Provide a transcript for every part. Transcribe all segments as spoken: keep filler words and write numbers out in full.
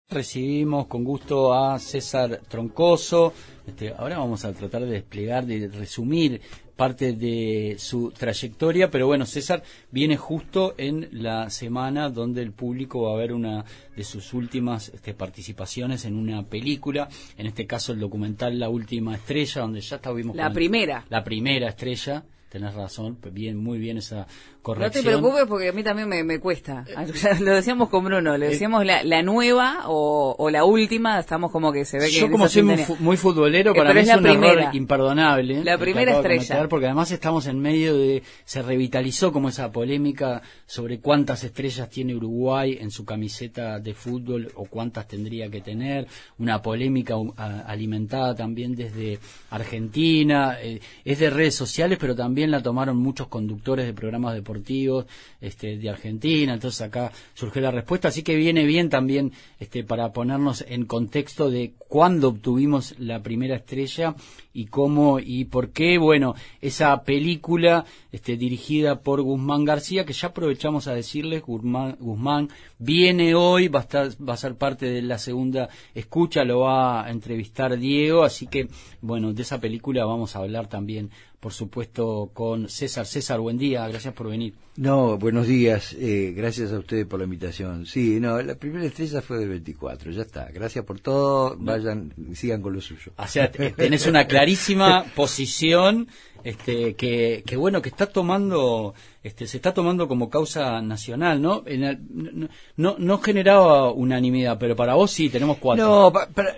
Recibimos con gusto a César Troncoso. Este, ahora vamos a tratar de desplegar, de resumir parte de su trayectoria, pero bueno, César viene justo en la semana donde el público va a ver una de sus últimas este, participaciones en una película, en este caso el documental La Última Estrella, donde ya estábamos la primera. La primera estrella. Tenés razón, bien, muy bien esa corrección. No te preocupes porque a mí también me, me cuesta. Lo decíamos con Bruno, le decíamos la, la nueva o, o la última, estamos como que se ve que... Yo como soy muy, muy futbolero, para eh, mí es, es un primera. error imperdonable. La primera estrella. Porque además estamos en medio de... Se revitalizó como esa polémica sobre cuántas estrellas tiene Uruguay en su camiseta de fútbol o cuántas tendría que tener. Una polémica alimentada también desde Argentina. Eh, es de redes sociales, pero también la tomaron muchos conductores de programas deportivos este, de Argentina, entonces acá surgió la respuesta, así que viene bien también este, para ponernos en contexto de cuándo obtuvimos la primera estrella y cómo y por qué. Bueno, esa película este, dirigida por Guzmán García, que ya aprovechamos a decirles, Guzmán, Guzmán viene hoy, va a, estar, va a ser parte de la segunda escucha, lo va a entrevistar Diego, así que bueno, de esa película vamos a hablar también, por supuesto, con César. César, buen día, gracias por venir. No, buenos días, eh, gracias a ustedes por la invitación. Sí, no, la primera estrella fue del veinticuatro, ya está. Gracias por todo, vayan, sigan con lo suyo. O sea, tenés una clarísima posición, este, que, que bueno, que está tomando, este, se está tomando como causa nacional, ¿no? En el, no, no, no generaba unanimidad, pero para vos sí, tenemos cuatro. No, pa, para,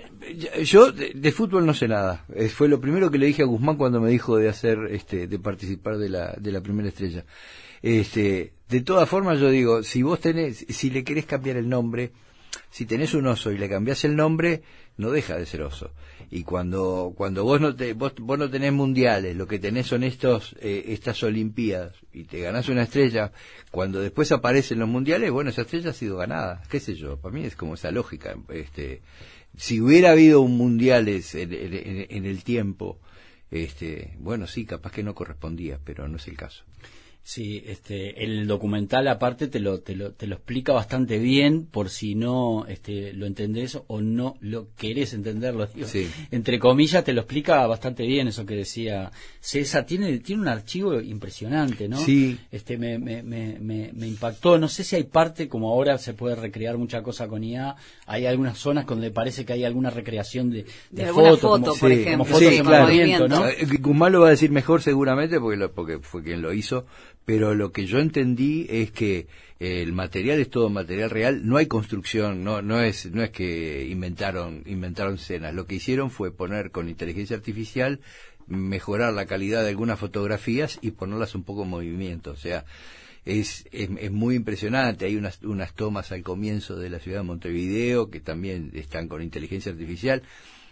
yo de, de fútbol no sé nada. Eh, fue lo primero que le dije a Guzmán cuando me dijo de hacer, este, de participar de la, de la primera estrella. Este, de todas formas yo digo, si vos tenés, si le querés cambiar el nombre, si tenés un oso y le cambiás el nombre, no deja de ser oso. Y cuando cuando vos no te vos, vos no tenés mundiales, lo que tenés son estos eh, estas olimpiadas y te ganás una estrella, cuando después aparecen los mundiales, bueno, esa estrella ha sido ganada, qué sé yo, para mí es como esa lógica. Este, si hubiera habido un mundiales en, en, en el tiempo, este, bueno, sí, capaz que no correspondía, pero no es el caso. Sí, este, el documental aparte te lo, te lo, te lo explica bastante bien, por si no, este, lo entendés o no lo querés entenderlo, digo. Sí. Entre comillas te lo explica bastante bien eso que decía César. Tiene, tiene un archivo impresionante, ¿no? Sí. Este, me, me, me, me, me impactó. No sé si hay parte, como ahora se puede recrear mucha cosa con I A, hay algunas zonas donde parece que hay alguna recreación de, de, de fotos, foto, como, por sí, ejemplo. como fotos sí, en claro. movimiento, ¿no? Guzmán lo va a decir mejor seguramente porque lo, porque fue quien lo hizo. Pero lo que yo entendí es que eh, el material es todo material real, no hay construcción, no no es no es que inventaron inventaron escenas, lo que hicieron fue poner con inteligencia artificial, mejorar la calidad de algunas fotografías y ponerlas un poco en movimiento, o sea, es es, es muy impresionante. Hay unas unas tomas al comienzo de la ciudad de Montevideo que también están con inteligencia artificial.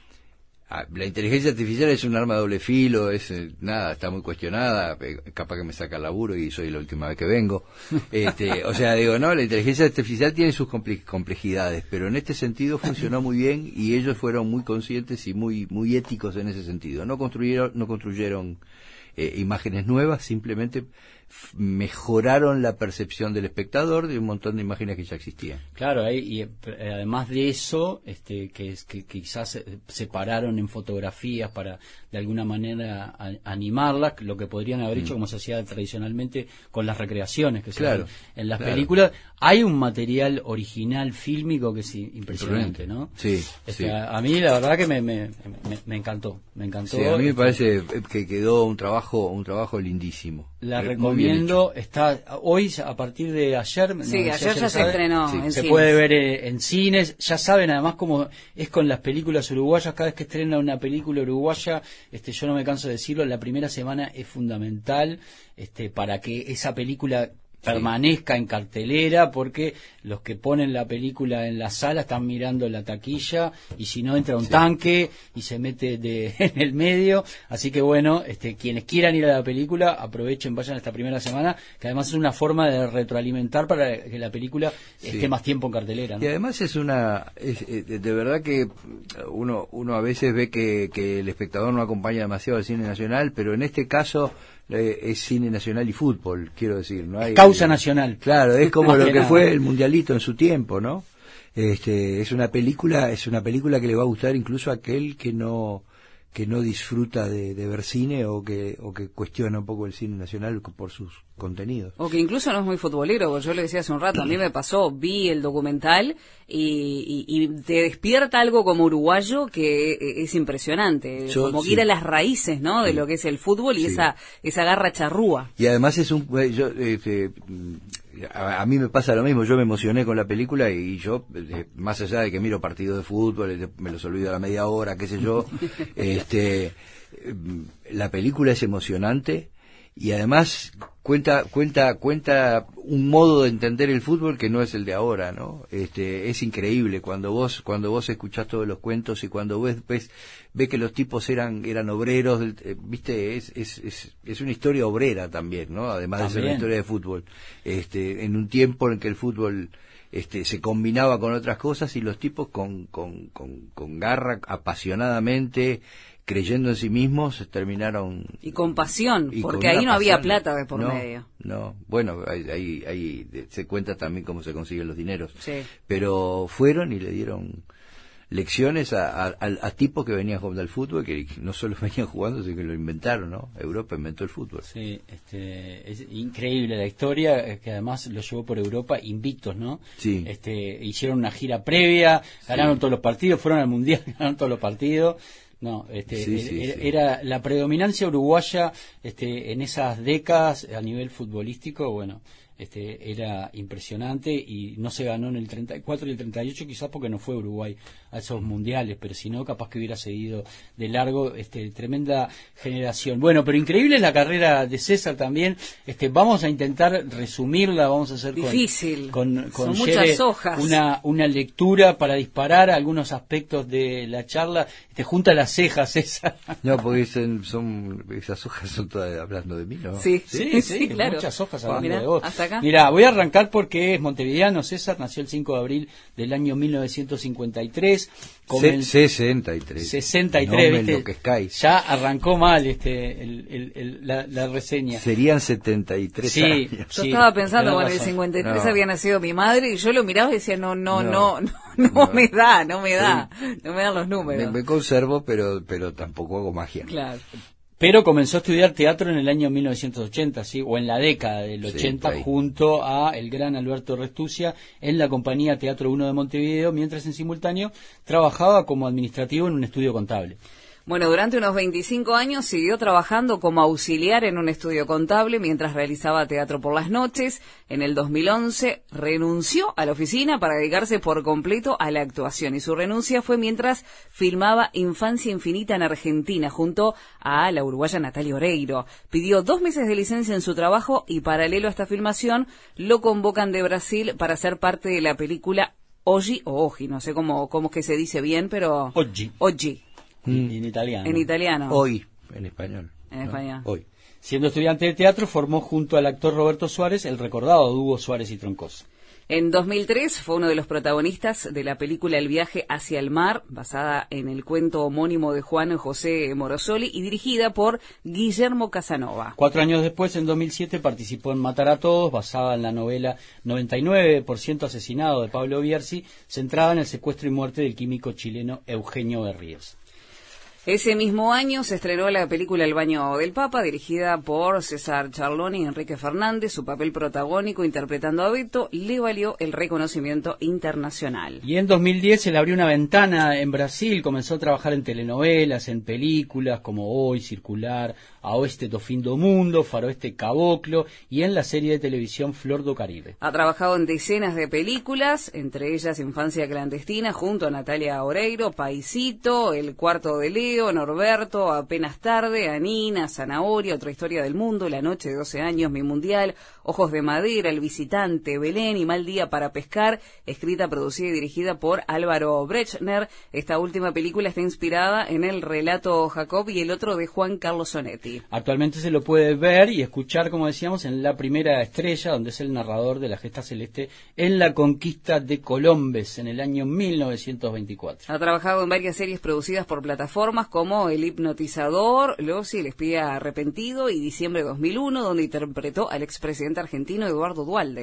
La inteligencia artificial es un arma de doble filo, es nada, está muy cuestionada, capaz que me saca el laburo y soy la última vez que vengo. Este, o sea, digo, no, la inteligencia artificial tiene sus complejidades, pero en este sentido funcionó muy bien y ellos fueron muy conscientes y muy muy éticos en ese sentido. No construyeron no construyeron eh, imágenes nuevas, simplemente mejoraron la percepción del espectador de un montón de imágenes que ya existían. Claro, hay, y eh, además de eso, este, que, que, que quizás se separaron en fotografías para de alguna manera a, animarlas, lo que podrían haber mm. hecho como se hacía tradicionalmente con las recreaciones que se claro, ven en las claro. películas. Hay un material original fílmico que es impresionante, ¿no? Sí, este, sí. A, a mí la verdad que me, me, me, me encantó, me encantó. Sí, a mí me parece que quedó un trabajo un trabajo lindísimo. La recomiendo, está hoy a partir de ayer. Sí, no, ayer ya, ya se sabe, estrenó sí, en se cines. puede ver eh, en cines, ya saben además cómo es con las películas uruguayas, cada vez que estrena una película uruguaya, este yo no me canso de decirlo, la primera semana es fundamental este para que esa película permanezca en cartelera, porque los que ponen la película en la sala están mirando la taquilla y si no entra un sí. tanque y se mete de, en el medio, así que bueno, este quienes quieran ir a la película aprovechen, vayan esta primera semana, que además es una forma de retroalimentar para que la película sí. esté más tiempo en cartelera, ¿no? Y además es una es, de verdad que uno uno a veces ve que, que el espectador no acompaña demasiado al cine nacional, pero en este caso eh, es cine nacional y fútbol, quiero decir, no hay causa nacional. Claro, es como lo que fue el mundialito en su tiempo, ¿no? Este, es una película, es una película que le va a gustar incluso a aquel que no que no disfruta de, de ver cine o que o que cuestiona un poco el cine nacional por sus contenidos. O que incluso no es muy futbolero, porque yo le decía hace un rato, a mí me pasó, vi el documental y, y, y te despierta algo como uruguayo que es impresionante, Yo, como que sí. ir a las raíces, ¿no? De Sí. lo que es el fútbol y Sí. esa esa garra charrúa. Y además es un yo, este, a, a mí me pasa lo mismo, yo me emocioné con la película y yo, eh, más allá de que miro partidos de fútbol, eh, me los olvido a la media hora, qué sé yo, este, eh, la película es emocionante y además cuenta cuenta cuenta un modo de entender el fútbol que no es el de ahora, ¿no? Este, es increíble cuando vos cuando vos escuchás todos los cuentos y cuando ves ves, ves que los tipos eran eran obreros, eh, viste, es, es es es una historia obrera también, ¿no? Además También. de ser una historia de fútbol, este, en un tiempo en que el fútbol este se combinaba con otras cosas y los tipos con con con, con garra, apasionadamente, creyendo en sí mismos, terminaron... Y con pasión, y porque con ahí una no había pasión. plata de por No, medio. No, bueno, ahí, ahí, ahí se cuenta también cómo se consiguen los dineros. Sí. Pero fueron y le dieron lecciones a, a, a, a tipos que venían jugando al fútbol, que no solo venían jugando, sino que lo inventaron, ¿no? Europa inventó el fútbol. Sí, este, es increíble la historia, eh, que además lo llevó por Europa invictos, ¿no? Sí. Este, hicieron una gira previa, ganaron Sí. todos los partidos, fueron al Mundial, ganaron todos los partidos. No, este, Sí, sí, era, sí. era la predominancia uruguaya, este, en esas décadas a nivel futbolístico, bueno, este, era impresionante y no se ganó en el treinta y cuatro y el treinta y ocho quizás porque no fue Uruguay a esos mundiales, pero si no capaz que hubiera seguido de largo, este, tremenda generación. Bueno, pero increíble es la carrera de César también. Este, vamos a intentar resumirla, vamos a hacer con, Difícil. con, con Son Yere muchas hojas. una una lectura para disparar algunos aspectos de la charla. Te junta las cejas, César. No, porque son, son esas hojas son todas hablando de mí, ¿no? Sí, Sí, sí, sí, claro. muchas hojas hablando Mirá, de vos. hasta acá. Mirá, voy a arrancar porque es montevideano. César nació el cinco de abril del año mil novecientos cincuenta y tres. Se, sesenta y tres. sesenta y No tres, me ¿viste? enloquezcáis. Ya arrancó mal este el, el, el- la, la reseña. Serían setenta y tres Sí. años. Yo Sí, estaba pensando, tenés bueno, en el razón. cincuenta y tres No. había nacido mi madre y yo lo miraba y decía, no, no, no, No. no, no, No. me da, no me da, no me dan los Me, números. me conservo, pero pero tampoco hago magia. Claro. Pero comenzó a estudiar teatro en el año mil novecientos ochenta, ¿sí? O en la década del Sí, ochenta, por ahí. junto a el gran Alberto Restucia en la compañía Teatro uno de Montevideo, mientras en simultáneo trabajaba como administrativo en un estudio contable. Bueno, durante unos veinticinco años siguió trabajando como auxiliar en un estudio contable mientras realizaba teatro por las noches. En el dos mil once renunció a la oficina para dedicarse por completo a la actuación y su renuncia fue mientras filmaba Infancia Infinita en Argentina junto a la uruguaya Natalia Oreiro. Pidió dos meses de licencia en su trabajo y paralelo a esta filmación lo convocan de Brasil para ser parte de la película Oggi o Oggi, no sé cómo, cómo es que se dice bien, pero... Oggi. Oggi. En, en italiano. En italiano. Hoy, en español. En ¿no? español. Hoy. Siendo estudiante de teatro, formó junto al actor Roberto Suárez el recordado dúo Suárez y Troncoso. En dos mil tres fue uno de los protagonistas de la película El viaje hacia el mar, basada en el cuento homónimo de Juan José Morosoli y dirigida por Guillermo Casanova. Cuatro años después, en dos mil siete, participó en Matar a Todos, basada en la novela noventa y nueve por ciento asesinado de Pablo Bierzi, centrada en el secuestro y muerte del químico chileno Eugenio Berríos. Ese mismo año se estrenó la película El baño del Papa, dirigida por César Charloni y Enrique Fernández. Su papel protagónico, interpretando a Beto, le valió el reconocimiento internacional. Y en dos mil diez se le abrió una ventana en Brasil, comenzó a trabajar en telenovelas, en películas como Hoy, Circular, A Oeste do Fim do Mundo, Faroeste Caboclo y en la serie de televisión Flor do Caribe. Ha trabajado en decenas de películas, entre ellas Infancia Clandestina, junto a Natalia Oreiro, Paisito, El Cuarto de Leo, Norberto, Apenas Tarde, Anina, Zanahoria, Otra Historia del Mundo, La Noche de doce años, Mi Mundial, Ojos de Madera, El Visitante, Belén y Mal Día para Pescar, escrita, producida y dirigida por Álvaro Brechner. Esta última película está inspirada en el relato Jacob y el otro de Juan Carlos Sonetti. Actualmente se lo puede ver y escuchar, como decíamos, en La Primera Estrella, donde es el narrador de La Gesta Celeste en la conquista de Colombes en el año mil novecientos veinticuatro. Ha trabajado en varias series producidas por plataformas como El Hipnotizador, Losi, El Espía Arrepentido y Diciembre de dos mil uno, donde interpretó al expresidente argentino Eduardo Duhalde.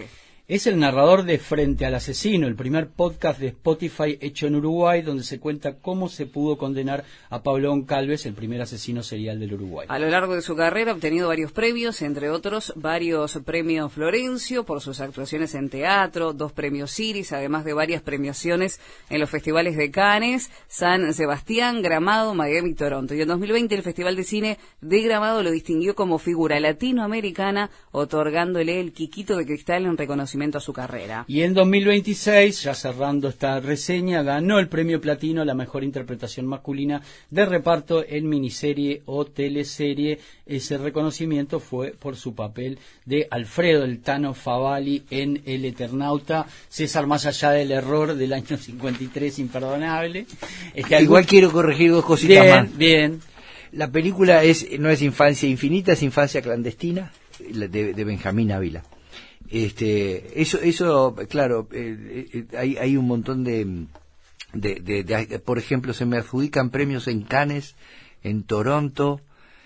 Es el narrador de Frente al Asesino, el primer podcast de Spotify hecho en Uruguay, donde se cuenta cómo se pudo condenar a Pablo Goncalves, el primer asesino serial del Uruguay. A lo largo de su carrera ha obtenido varios premios, entre otros varios premios Florencio por sus actuaciones en teatro, dos premios Iris, además de varias premiaciones en los festivales de Cannes, San Sebastián, Gramado, Miami y Toronto. Y en dos mil veinte el Festival de Cine de Gramado lo distinguió como figura latinoamericana, otorgándole el Quiquito de Cristal en reconocimiento a su carrera. Y en dos mil veintiséis, ya cerrando esta reseña, ganó el premio Platino a la mejor interpretación masculina de reparto en miniserie o teleserie. Ese reconocimiento fue por su papel de Alfredo el Tano Favali en El Eternauta. César, más allá del error del año cincuenta y tres imperdonable. Este, Igual algún... quiero corregir dos cositas bien, más. Bien, La película es no es Infancia Infinita, es Infancia Clandestina, de, de Benjamín Ávila. Este, eso, eso, claro, eh, eh, hay, hay un montón de, de, de, de, por ejemplo, se me adjudican premios en Cannes, en Toronto.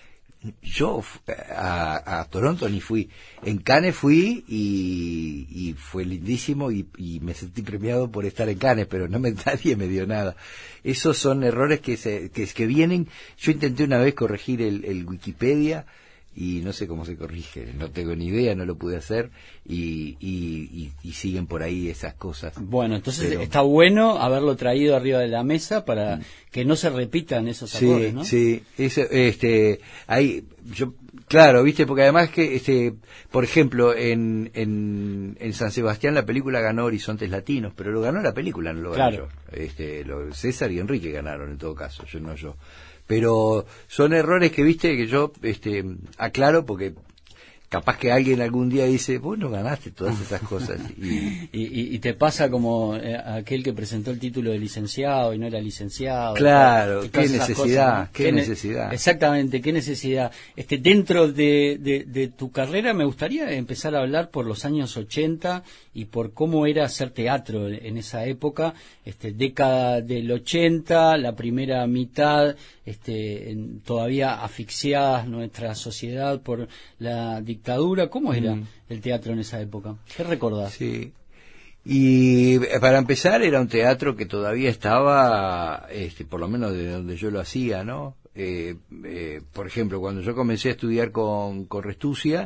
Yo a, a Toronto ni fui. En Cannes fui y, y fue lindísimo y, y me sentí premiado por estar en Cannes, pero no me, nadie me dio nada. Esos son errores que se, que, que vienen. Yo intenté una vez corregir el, el Wikipedia y no sé cómo se corrige, no tengo ni idea, no lo pude hacer y, y, y, y siguen por ahí esas cosas. Bueno, entonces Pero... está bueno haberlo traído arriba de la mesa para mm. que no se repitan esos sí, errores, ¿no? Sí, eso, este, hay, yo, claro, viste, porque además que, este, por ejemplo, en, en, en San Sebastián la película ganó Horizontes Latinos, pero lo ganó la película, no lo gané claro. yo. Este, lo, César y Enrique ganaron en todo caso, yo no yo. Pero son errores que, viste, que yo este, aclaro porque capaz que alguien algún día dice, vos no ganaste todas esas cosas. Y, y, y, y te pasa como eh, aquel que presentó el título de licenciado y no era licenciado. Claro, y qué necesidad, cosas, ¿no? qué, qué necesidad. Ne exactamente, qué necesidad. Este, dentro de, de, de tu carrera me gustaría empezar a hablar por los años ochenta y por cómo era hacer teatro en esa época, este, década del ochenta, la primera mitad, este, en, todavía asfixiadas nuestra sociedad por la dictadura. ¿Cómo era mm. el teatro en esa época? ¿Qué recordás? Sí. Y para empezar era un teatro que todavía estaba, este, por lo menos de donde yo lo hacía, ¿no? Eh, eh, por ejemplo, cuando yo comencé a estudiar con, con Restucia,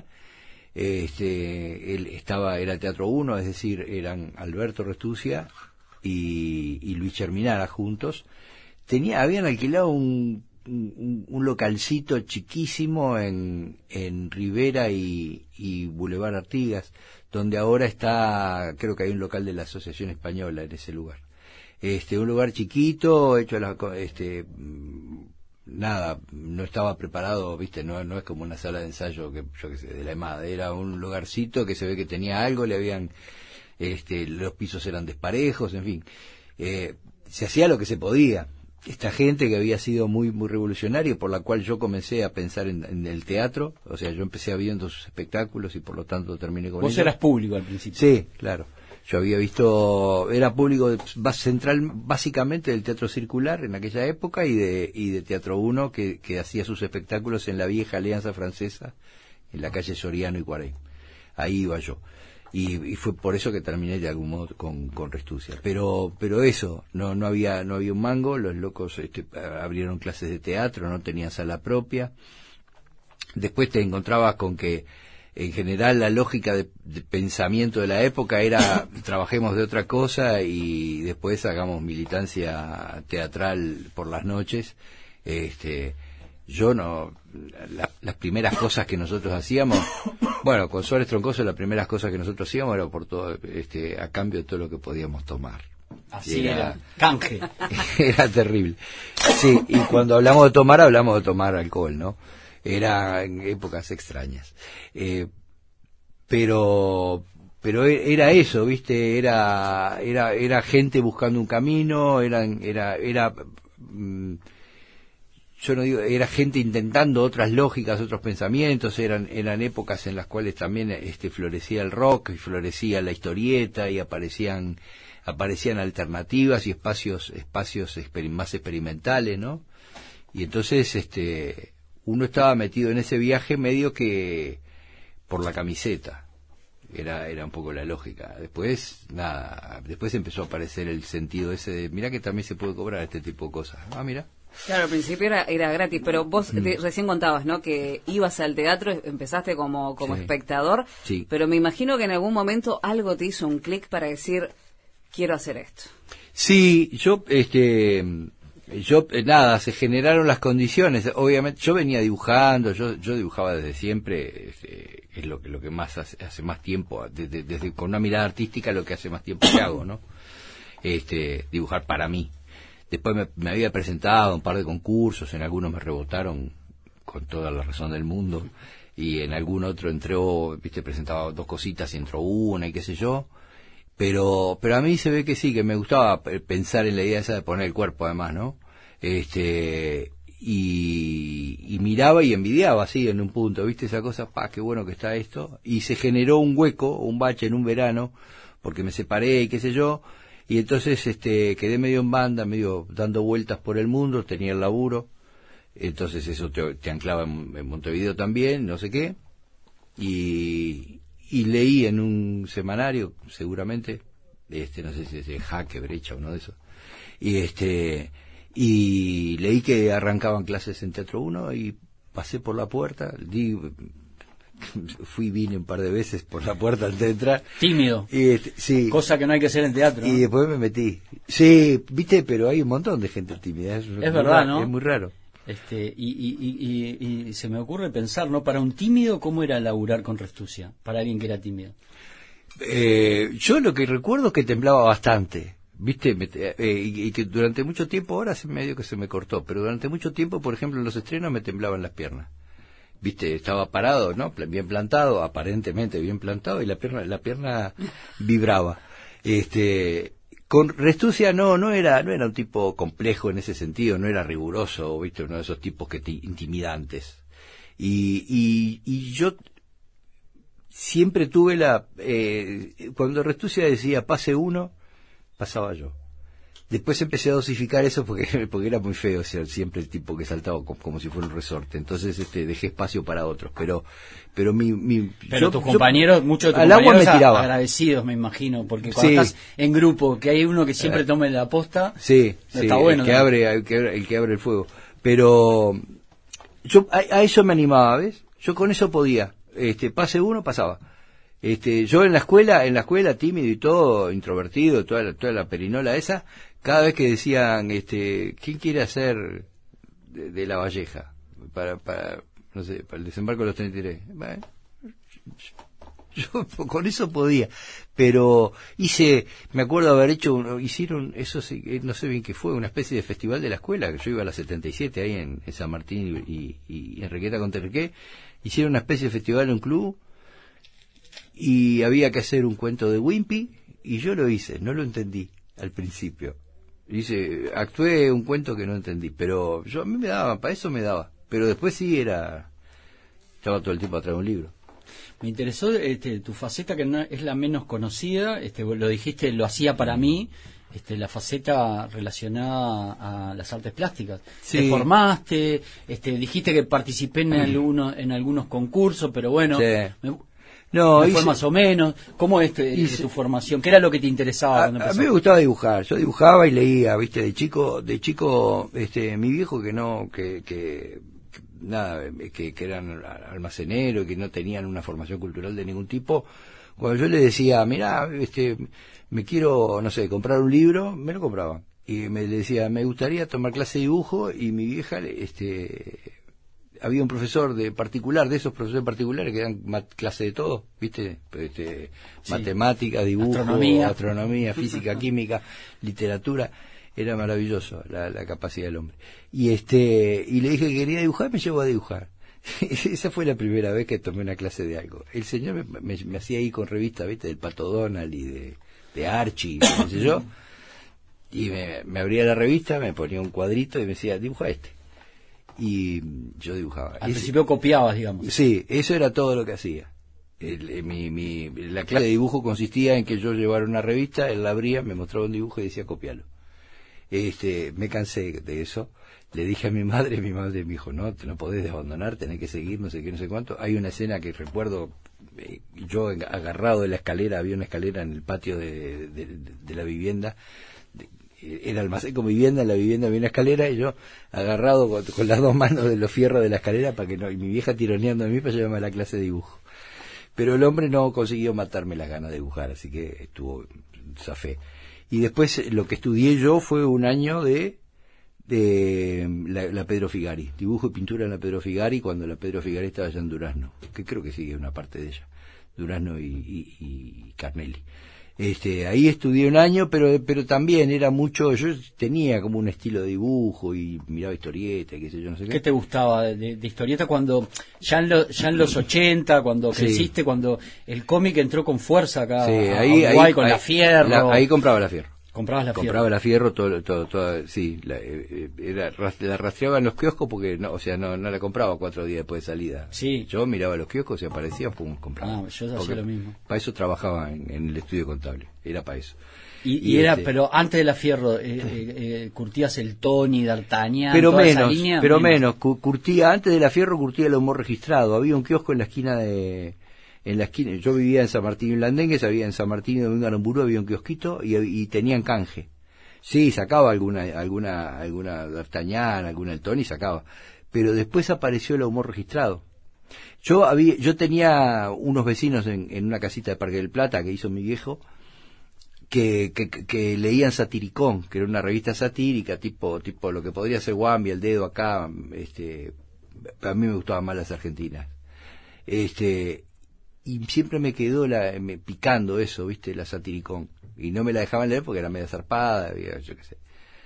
este, él estaba, era Teatro uno, es decir, eran Alberto Restucia y, y Luis Cherminara juntos. Tenía, habían alquilado un, un, un localcito chiquísimo en, en Rivera y, y Boulevard Artigas, donde ahora está, creo que hay un local de la Asociación Española en ese lugar. Este, un lugar chiquito, hecho a la, este, nada, no estaba preparado, viste, no, no es como una sala de ensayo que yo que sé, de la EMAD, era un lugarcito que se ve que tenía algo, le habían, este, los pisos eran desparejos, en fin, eh, se hacía lo que se podía. Esta gente que había sido muy muy revolucionaria, por la cual yo comencé a pensar en, en el teatro, o sea, yo empecé viendo sus espectáculos y por lo tanto terminé con ellos. Vos eras público al principio. Sí, claro. Yo había visto, era público central básicamente del Teatro Circular en aquella época y de y de Teatro uno que, que hacía sus espectáculos en la vieja Alianza Francesa, en la calle Soriano y Cuarén. Ahí iba yo. Y, y fue por eso que terminé de algún modo con, con Restucia. Pero pero eso, no no había no había un mango, los locos este, abrieron clases de teatro, no tenían sala propia. Después te encontrabas con que en general la lógica de, de pensamiento de la época era trabajemos de otra cosa y después hagamos militancia teatral por las noches. Este, yo no, la, las primeras cosas que nosotros hacíamos, bueno, con Suárez Troncoso las primeras cosas que nosotros hacíamos era por todo, este, a cambio de todo lo que podíamos tomar. Así era, era canje. Era terrible. Sí, y cuando hablamos de tomar, hablamos de tomar alcohol, ¿no? Era en épocas extrañas. Eh, pero pero era eso, ¿viste? Era era era gente buscando un camino, eran era era mm, yo no digo, era gente intentando otras lógicas, otros pensamientos, eran eran épocas en las cuales también este florecía el rock y florecía la historieta y aparecían aparecían alternativas y espacios espacios exper- más experimentales, ¿no? Y entonces este uno estaba metido en ese viaje medio que por la camiseta. Era, era un poco la lógica. Después, nada, después empezó a aparecer el sentido ese de, mirá que también se puede cobrar este tipo de cosas. Ah, mira. Claro, al principio era, era gratis, pero vos mm. te, recién contabas, ¿no? Que ibas al teatro, empezaste como, como sí. espectador, sí. pero me imagino que en algún momento algo te hizo un clic para decir, quiero hacer esto. Sí, yo, este... Yo, eh, nada, se generaron las condiciones. Obviamente, yo venía dibujando, yo yo dibujaba desde siempre, este, es lo que lo que más hace, hace más tiempo, desde, desde con una mirada artística, lo que hace más tiempo que hago, ¿no? Este, dibujar para mí. Después me, me había presentado a un par de concursos, en algunos me rebotaron con toda la razón del mundo, y en algún otro entró, viste, presentaba dos cositas y entró una y qué sé yo. Pero pero a mí se ve que sí, que me gustaba pensar en la idea esa de poner el cuerpo además, ¿no? Este y, y miraba y envidiaba así en un punto, ¿viste? Esa cosa, pa, qué bueno que está esto. Y se generó un hueco, un bache en un verano, porque me separé y qué sé yo, y entonces este quedé medio en banda, medio dando vueltas por el mundo, tenía el laburo, entonces eso te, te anclaba en, en Montevideo también, no sé qué, y... y leí en un semanario, seguramente, este, no sé si es de Jaque, Brecha, uno de esos, y este, y leí que arrancaban clases en Teatro uno y pasé por la puerta, di, fui, vine un par de veces por la puerta antes de entrar. Tímido. Y este, sí. Cosa que no hay que hacer en teatro, ¿no? Y después me metí. Sí, viste, pero hay un montón de gente tímida. Es, es verdad, raro, ¿no? Es muy raro. Este, y, y, y, y, y se me ocurre pensar, ¿no? Para un tímido, ¿cómo era laburar con Restucia? Para alguien que era tímido. Eh, yo lo que recuerdo es que temblaba bastante, ¿viste? Me, eh, y, y que durante mucho tiempo, ahora se medio que se me cortó, pero durante mucho tiempo, por ejemplo, en los estrenos me temblaban las piernas. ¿Viste? Estaba parado, ¿no? Bien plantado, aparentemente bien plantado, y la pierna, la pierna vibraba. Este... Con Restucia no, no era, no era un tipo complejo en ese sentido, no era riguroso, viste, uno de esos tipos que te intimidantes. Y, y, y yo siempre tuve la, eh, cuando Restucia decía pase uno, pasaba yo. Después empecé a dosificar eso porque, porque era muy feo ser siempre el tipo que saltaba como, como si fuera un resorte. Entonces este dejé espacio para otros, pero pero mi, mi pero yo, tus compañeros, yo, muchos de tus al agua compañeros me tiraba. Agradecidos, me imagino, porque cuando sí. estás en grupo, que hay uno que siempre eh, tome la posta, sí, está sí, bueno. El que, abre, el, que abre, el que abre el fuego. Pero yo a, a eso me animaba, ¿ves? Yo con eso podía. Este, pase uno, pasaba. Este, yo en la escuela, en la escuela tímido y todo, introvertido, toda la, toda la perinola esa, cada vez que decían, este, ¿quién quiere hacer de, de La Valleja? Para, para, no sé, para el desembarco de los treinta y tres. Bueno, yo con eso podía, pero hice, me acuerdo haber hecho, hicieron, eso sí, no sé bien qué fue, una especie de festival de la escuela, que yo iba a la setenta y siete ahí en, en San Martín y, y, y Enriqueta con Terrequé, hicieron una especie de festival en un club, y había que hacer un cuento de Wimpy, y yo lo hice, no lo entendí al principio. Hice, actué un cuento que no entendí, pero yo a mí me daba, para eso me daba, pero después sí era, estaba todo el tiempo atrás de un libro. Me interesó este, tu faceta, que no es la menos conocida, este, lo dijiste, lo hacía para mí, este, la faceta relacionada a las artes plásticas. Sí. Te formaste, este, dijiste que participé en, alguno, en algunos concursos, pero bueno, sí. me, no, me hice, fue más o menos. ¿Cómo es te, hice, tu formación? ¿Qué era lo que te interesaba? A, cuando a mí me gustaba dibujar, yo dibujaba y leía, viste, de chico, de chico, este, mi viejo que no, que, que nada, que, que eran almaceneros, que no tenían una formación cultural de ningún tipo, cuando yo le decía, mirá, este, me quiero, no sé, comprar un libro, me lo compraba. Y me decía, me gustaría tomar clase de dibujo, y mi vieja, este, había un profesor de particular, de esos profesores particulares que dan clase de todo, ¿viste? Este, sí. Matemática, dibujo, astronomía, astronomía física, química, literatura. Era maravilloso la, la capacidad del hombre. Y este y le dije que quería dibujar, me llevó a dibujar. Esa fue la primera vez que tomé una clase de algo. El señor me, me, me hacía ir con revistas, ¿viste? Del Pato Donald y de, de Archie, no sé yo. Y me, me abría la revista, me ponía un cuadrito y me decía, dibuja este. Y yo dibujaba. Al Ese, principio copiabas, digamos. Sí, eso era todo lo que hacía. El, mi, mi, la clase de dibujo consistía en que yo llevara una revista, él la abría, me mostraba un dibujo y decía copialo. Este, me cansé de eso. Le dije a mi madre, mi madre me dijo, no, te no podés abandonar, tenés que seguir, no sé qué, no sé cuánto. Hay una escena que recuerdo, eh, yo agarrado de la escalera, había una escalera en el patio de, de, de, de la vivienda, de, era almacén con vivienda, en la vivienda había una escalera, y yo agarrado con, con las dos manos de los fierros de la escalera, para que no, y mi vieja tironeando a mí para llevarme a la clase de dibujo. Pero el hombre no consiguió matarme las ganas de dibujar, así que estuvo, zafé. Y después lo que estudié yo fue un año de de la, la Pedro Figari, dibujo y pintura en la Pedro Figari, cuando la Pedro Figari estaba allá en Durazno, que creo que sigue una parte de ella, Durazno y, y, y Carnelli. Este, ahí estudié un año, pero pero también era mucho, yo tenía como un estilo de dibujo y miraba historieta, qué sé yo, no sé qué. ¿Qué te gustaba de, de historieta cuando ya en, lo, ya en los ochenta, cuando Sí. creciste, cuando el cómic entró con fuerza acá Sí, a, ahí, a Uruguay ahí, con ahí, la Fierro? la- ahí compraba la Fierro. Comprabas la Fierro. Compraba la Fierro, todo, todo, todo, sí, la, eh, era, ras- la rastreaba en los kioscos porque, no, o sea, no, no la compraba cuatro días después de salida. Sí. Yo miraba los kioscos y aparecía, pum, compraba. Ah, yo hacía Porque lo mismo. Para eso trabajaba en, en el estudio contable, era para eso. Y, Y y era, este- pero antes de la Fierro, eh, eh, eh, curtías el Tony, D'Artagnan, Pero toda esa menos, línea, pero menos, Cu- curtía, antes de la Fierro curtía el humor registrado, había un kiosco en la esquina de, en la esquina, yo vivía en San Martín y Blandengues, había en San Martín y Domingo Aramburu había un kiosquito y, y tenían canje. Sí, sacaba alguna, alguna, alguna D'Artagnan, alguna el Tony, sacaba. Pero después apareció el humor registrado. Yo había, yo tenía unos vecinos en, en una casita de Parque del Plata que hizo mi viejo, que, que, que leían Satiricón, que era una revista satírica, tipo, tipo lo que podría ser Wambi, El Dedo acá, este, a mí me gustaban más las argentinas. Este, y siempre me quedó la, me, picando eso, viste, la Satiricón. Y no me la dejaban leer porque era media zarpada, había, yo qué sé.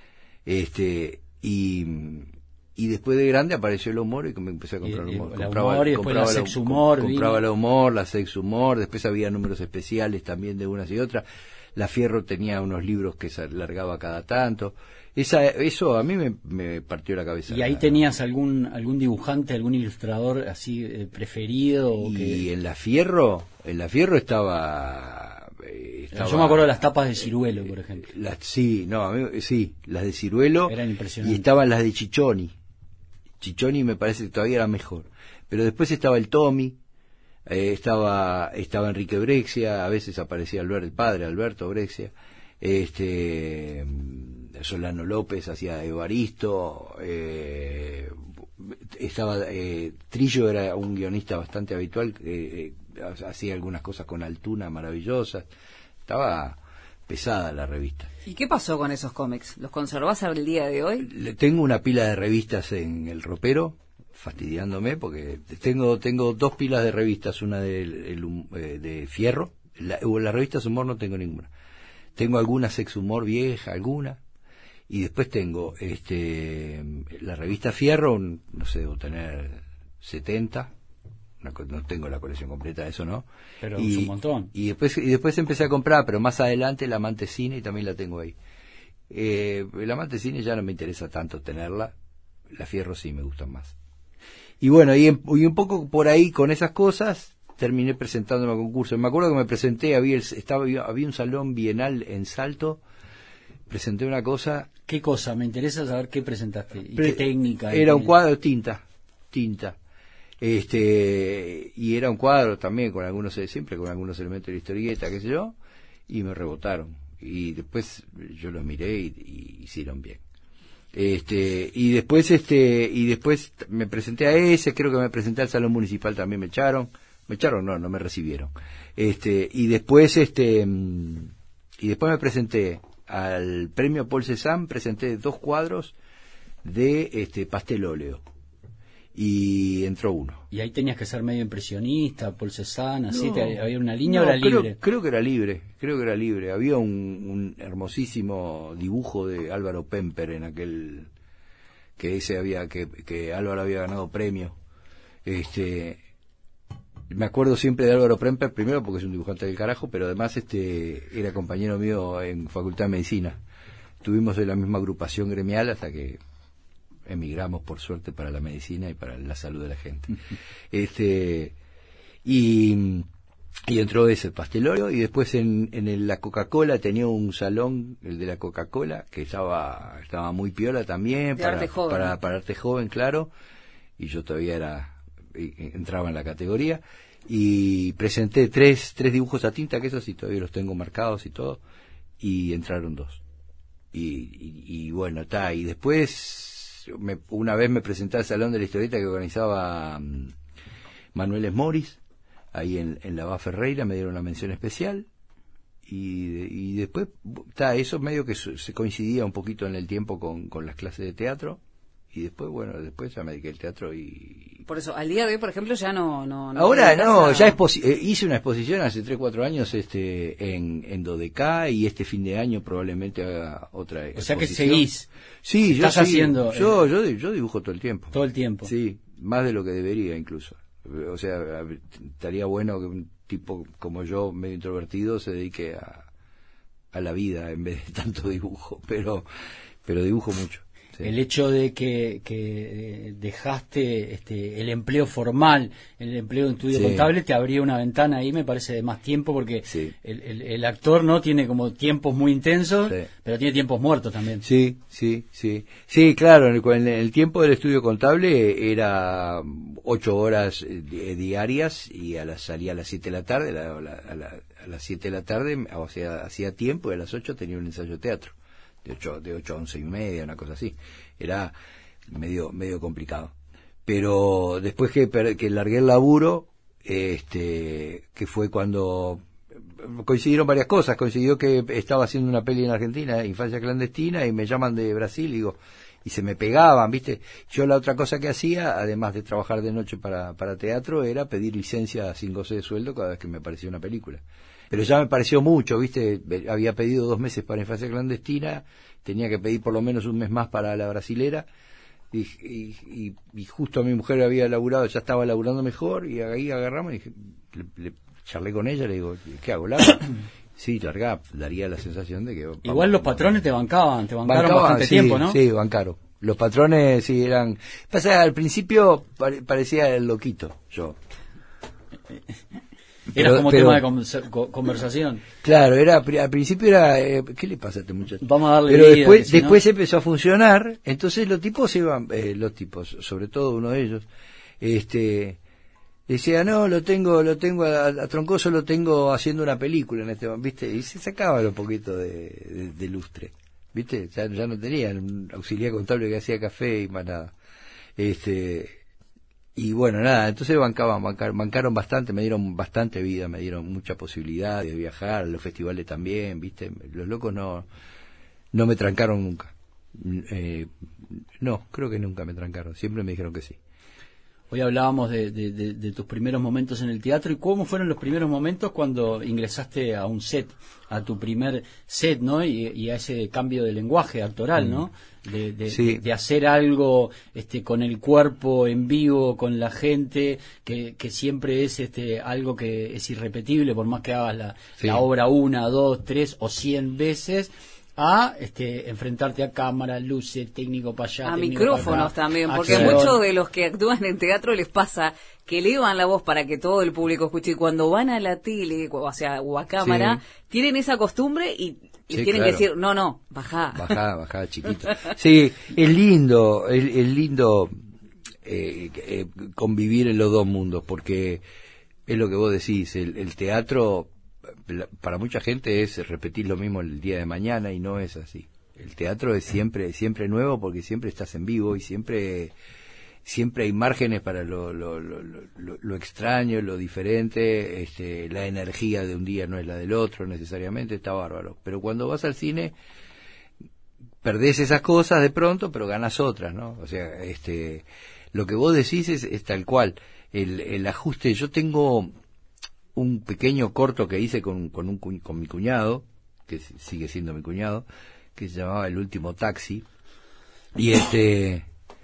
Este, y, y después de grande apareció el humor y me empecé a comprar Y- y humor. la Compraba, humor y después la compraba sex humor, compraba vino. la humor, la sex humor, después había números especiales también de unas y otras. La Fierro tenía unos libros que se largaba cada tanto. Esa, eso a mí me, me partió la cabeza. ¿Y ahí tenías algún algún dibujante, algún ilustrador así eh, preferido? O Y que... en la Fierro, en la Fierro estaba, eh, estaba Yo me acuerdo de las tapas de Ciruelo, por ejemplo. Las, sí, no, a mí- sí, las de Ciruelo. Eran impresionantes. Y estaban las de Chichoni. Chichoni me parece que todavía era mejor. Pero después estaba el Tommy, eh, estaba estaba Enrique Brexia, a veces aparecía Albert, el padre Alberto Brexia, este Solano López hacía Evaristo, eh, estaba eh, Trillo era un guionista bastante habitual, eh, eh, hacía algunas cosas con Altuna maravillosas. Estaba pesada la revista. ¿Y qué pasó con esos cómics? ¿Los conservás al día de hoy? Le tengo una pila de revistas en el ropero, fastidiándome, porque tengo tengo dos pilas de revistas, una de, el, eh, de Fierro, la, las revistas humor no tengo ninguna. Tengo alguna sex humor vieja, alguna, y después tengo este la revista Fierro, no sé, debo tener setenta, una, no tengo la colección completa de eso, ¿no? Pero y, es un montón. Y después, y después empecé a comprar, pero más adelante la Amante Cine y también la tengo ahí. Eh, la Amante Cine ya no me interesa tanto tenerla, la Fierro sí me gustan más. Y bueno, y, en, y un poco por ahí con esas cosas terminé presentándome a concursos. Me acuerdo que me presenté, había, el, estaba, había un salón bienal en Salto, presenté una cosa. ¿Qué cosa? Me interesa saber qué presentaste y Pre, qué técnica. Era y un qué... cuadro de tinta, tinta. Este, y era un cuadro también con algunos, siempre con algunos elementos de la historieta, qué sé yo, y me rebotaron. Y después yo los miré y, y hicieron bien. Este, y después este, y después me presenté a ese, creo que me presenté al Salón Municipal, también me echaron, me echaron, no, no me recibieron. Este, y después este, y después me presenté al Premio Paul Cézanne, presenté dos cuadros de este pastel óleo. Y entró uno. Y ahí tenías que ser medio impresionista, Paul Cézanne, así, No, te, había una línea, no, o era creo, libre. Creo que era libre, creo que era libre. Había un, un hermosísimo dibujo de Álvaro Pemper en aquel, que ese había, que, que Álvaro había ganado premio. Este, me acuerdo siempre de Álvaro Pemper, primero porque es un dibujante del carajo, pero además este, era compañero mío en Facultad de Medicina. Estuvimos en la misma agrupación gremial hasta que emigramos por suerte para la medicina y para la salud de la gente. Este, y, y entró ese Pasteloro, y después en, en el, la Coca-Cola tenía un salón, el de la Coca-Cola, que estaba estaba muy piola también, de para, arte joven. para, para arte joven, claro, y yo todavía era entraba en la categoría, y presenté tres tres dibujos a tinta, que esos sí todavía los tengo marcados y todo, y entraron dos. Y, y, y bueno, está, y después me, una vez me presenté al Salón de la Historieta que organizaba um, Manuel Esmoris, ahí en, en la B A Ferreira, me dieron una mención especial, y, y después, está, eso medio que se coincidía un poquito en el tiempo con, con las clases de teatro, y después, bueno, después ya me dediqué al teatro y... Por eso, al día de hoy, por ejemplo, ya no... no, no Ahora no, a... ya exposi- eh, hice una exposición hace tres cuatro años este en, en Dodecá, y este fin de año probablemente haga otra exposición. O sea que seguís. Sí, yo, estás sí, haciendo, yo, eh, yo, yo dibujo todo el tiempo. todo el tiempo. Sí, más de lo que debería incluso. O sea, estaría bueno que un tipo como yo, medio introvertido, se dedique a, a la vida en vez de tanto dibujo, pero, pero dibujo mucho. Sí. El hecho de que, que dejaste este, el empleo formal, el empleo de estudio Sí. contable, te abría una ventana ahí, me parece, de más tiempo, porque Sí. el, el, el actor no tiene como tiempos muy intensos, Sí. pero tiene tiempos muertos también. Sí, sí, sí. Sí, claro, en el, en el tiempo del estudio contable era ocho horas eh, diarias, y a las, salía a las siete de la tarde, la, la, a, la, a las siete de la tarde, o sea, hacía tiempo, y a las ocho tenía un ensayo de teatro. De ocho, de ocho a once y media, una cosa así. Era medio medio complicado. Pero después que, que largué el laburo, este que fue cuando coincidieron varias cosas. Coincidió que estaba haciendo una peli en Argentina, Infancia Clandestina, y me llaman de Brasil, y digo, y se me pegaban, ¿viste? Yo la otra cosa que hacía, además de trabajar de noche para, para teatro, era pedir licencia sin goce de sueldo cada vez que me aparecía una película. Pero ya me pareció mucho, ¿viste? Había pedido dos meses para Infancia Clandestina, tenía que pedir por lo menos un mes más para la brasilera, y, y, y, y justo a mi mujer había laburado, ya estaba laburando mejor, y ahí agarramos y dije, le, le charlé con ella, le digo, ¿qué hago? ¿Larga? Sí, larga, daría la sensación de que... Vamos, Igual los patrones te bancaban, te bancaron bancaban, bastante sí, tiempo, ¿no? Sí, bancaron. Los patrones sí eran... Pasa, al principio pare, parecía el loquito, yo. Era como pero, tema de con, conversación. Claro, era al principio era... Eh, ¿qué le pasa a este muchacho? Vamos a darle Pero vida, después, si después no... empezó a funcionar, entonces los tipos iban... Eh, los tipos, sobre todo uno de ellos, este... decía, no, lo tengo, lo tengo a, a Troncoso, lo tengo haciendo una película en este momento, ¿viste? Y se sacaba un poquito de, de, de lustre, ¿viste? Ya, ya no tenían un auxiliar contable que hacía café y más nada. Este, y bueno, nada, entonces bancaban, bancaron, bancaron bastante, me dieron bastante vida, me dieron mucha posibilidad de viajar, los festivales también, ¿viste? Los locos no, no me trancaron nunca. Eh, no, creo que nunca me trancaron, siempre me dijeron que sí. Hoy hablábamos de, de, de, de tus primeros momentos en el teatro, y cómo fueron los primeros momentos cuando ingresaste a un set, a tu primer set, ¿no? Y, y a ese cambio de lenguaje actoral, ¿no? De, de, sí. de, de hacer algo este, con el cuerpo en vivo, con la gente, que, que siempre es este, algo que es irrepetible, por más que hagas la, sí. la obra una, dos, tres o cien veces, a este, enfrentarte a cámara, luces, técnico para allá, a técnico micrófonos para acá, también, porque a acción. muchos de los que actúan en teatro les pasa que elevan la voz para que todo el público escuche, y cuando van a la tele, o sea, o a cámara, sí. tienen esa costumbre y les sí, tienen claro. que decir, no, no, bajá. Bajá, bajá, chiquito. Sí, es lindo, es, es lindo eh, eh, convivir en los dos mundos, porque es lo que vos decís, el, el teatro... para mucha gente es repetir lo mismo el día de mañana, y no es así. El teatro es siempre siempre nuevo, porque siempre estás en vivo y siempre siempre hay márgenes para lo lo, lo, lo, lo extraño, lo diferente. Este, la energía de un día no es la del otro necesariamente, está bárbaro. Pero cuando vas al cine perdés esas cosas de pronto, pero ganas otras, ¿no? O sea, este, lo que vos decís es, es tal cual. El, el ajuste, yo tengo un pequeño corto que hice con, con, un, con mi cuñado, que sigue siendo mi cuñado, que se llamaba El Último Taxi, y este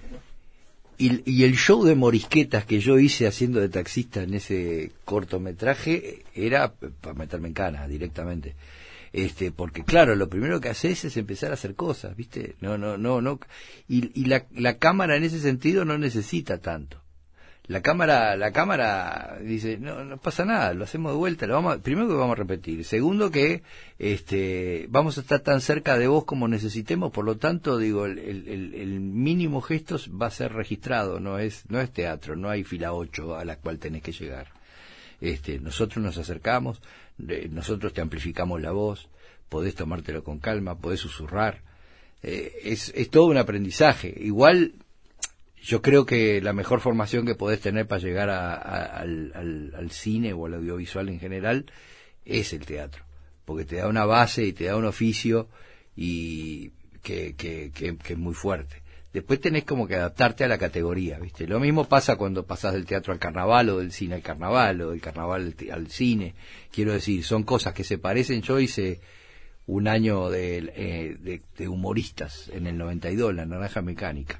y, y el show de morisquetas que yo hice haciendo de taxista en ese cortometraje era para meterme en canas directamente, este porque claro, lo primero que haces es empezar a hacer cosas, ¿viste? No, no, no, no, y, y la, la cámara en ese sentido no necesita tanto. La cámara, la cámara dice, no, no pasa nada, lo hacemos de vuelta, lo vamos a, primero que vamos a repetir, segundo que este vamos a estar tan cerca de vos como necesitemos, por lo tanto, digo, el, el, el mínimo gesto va a ser registrado, no es, no es teatro, no hay fila ocho a la cual tenés que llegar. Este, nosotros nos acercamos, eh, nosotros te amplificamos la voz, podés tomártelo con calma, podés susurrar, eh, es, es todo un aprendizaje, igual. Yo creo que la mejor formación que podés tener para llegar a, a, al, al, al cine o al audiovisual en general es el teatro, porque te da una base y te da un oficio y que, que, que, que es muy fuerte. Después tenés como que adaptarte a la categoría, ¿viste? Lo mismo pasa cuando pasás del teatro al carnaval o del cine al carnaval o del carnaval al, al cine. Quiero decir, son cosas que se parecen. Yo hice un año de, eh, de, de humoristas en el noventa y dos, La Naranja Mecánica.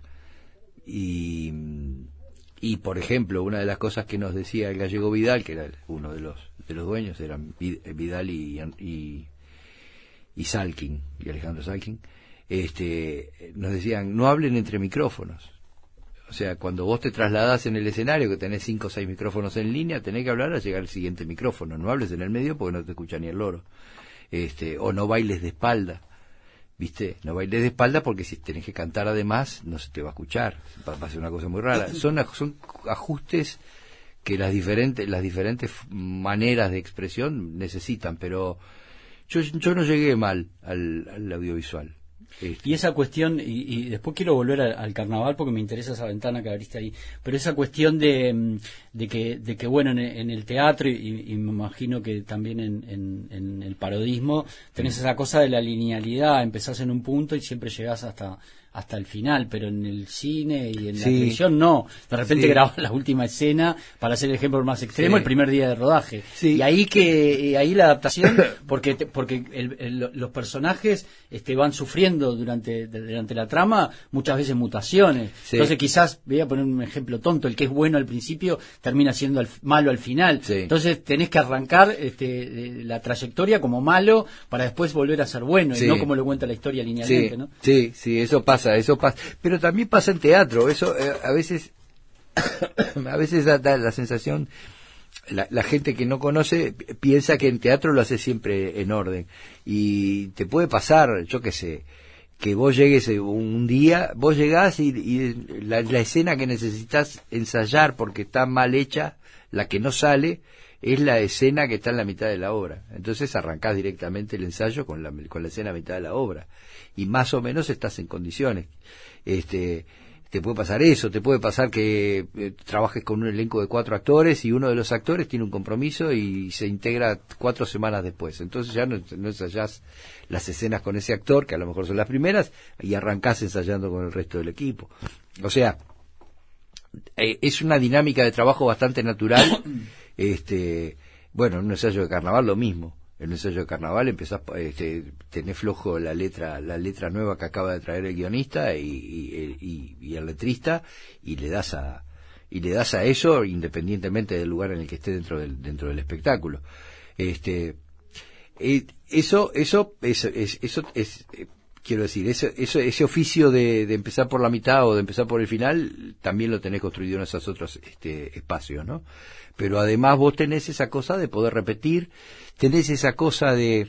Y, y por ejemplo, una de las cosas que nos decía el gallego Vidal, que era uno de los de los dueños, eran Vidal y, y, y Salkin, y Alejandro Salkin, este, nos decían, no hablen entre micrófonos. O sea, cuando vos te trasladás en el escenario, que tenés cinco o seis micrófonos en línea, tenés que hablar al llegar al siguiente micrófono. No hables en el medio porque no te escucha ni el loro. Este, o no bailes de espalda. ¿Viste? No bailes de espalda porque si tenés que cantar además no se te va a escuchar, va, va a ser una cosa muy rara. Son, son ajustes que las diferentes las diferentes maneras de expresión necesitan, pero yo yo no llegué mal al, al audiovisual. Y esa cuestión, y, y después quiero volver al, al carnaval porque me interesa esa ventana que abriste ahí, pero esa cuestión de, de que de que bueno, en, en el teatro y, y me imagino que también en, en, en el parodismo tenés esa cosa de la linealidad, empezás en un punto y siempre llegás hasta hasta el final, pero en el cine y en la sí. televisión no, de repente Sí. grabás la última escena, para hacer el ejemplo más extremo, Sí. el primer día de rodaje, Sí. y ahí que ahí la adaptación, porque te- porque el- el- los personajes este van sufriendo durante durante la trama muchas veces mutaciones, Sí. entonces quizás, voy a poner un ejemplo tonto, el que es bueno al principio termina siendo al- malo al final, Sí. entonces tenés que arrancar este, de- la trayectoria como malo para después volver a ser bueno, Sí. y no como lo cuenta la historia linealmente, Sí, ¿no? sí, sí, eso pasa, eso pasa, pero también pasa en teatro, eso eh, a veces, a veces da, da la sensación, la, la gente que no conoce pi- piensa que en teatro lo hace siempre en orden, y te puede pasar, yo qué sé, que vos llegues eh, un día, vos llegás y, y la, la escena que necesitas ensayar porque está mal hecha, la que no sale, es la escena que está en la mitad de la obra. Entonces arrancás directamente el ensayo con la, con la escena a mitad de la obra. Y más o menos estás en condiciones. Este, te puede pasar eso, te puede pasar que eh, trabajes con un elenco de cuatro actores y uno de los actores tiene un compromiso y se integra cuatro semanas después. Entonces ya no, no ensayás las escenas con ese actor, que a lo mejor son las primeras, y arrancás ensayando con el resto del equipo. O sea, eh, es una dinámica de trabajo bastante natural. Este, bueno, en un ensayo de carnaval lo mismo. En un ensayo de carnaval empezás, este, tenés flojo la letra, la letra nueva que acaba de traer el guionista y, y, y, y el letrista, y le das a, y le das a eso independientemente del lugar en el que esté dentro del, dentro del espectáculo. Este, eh, eso, eso, es, es, eso es, eh, quiero decir, eso, eso, ese oficio de, de empezar por la mitad o de empezar por el final, también lo tenés construido en esos otros este, espacios, ¿no? Pero además vos tenés esa cosa de poder repetir, tenés esa cosa de...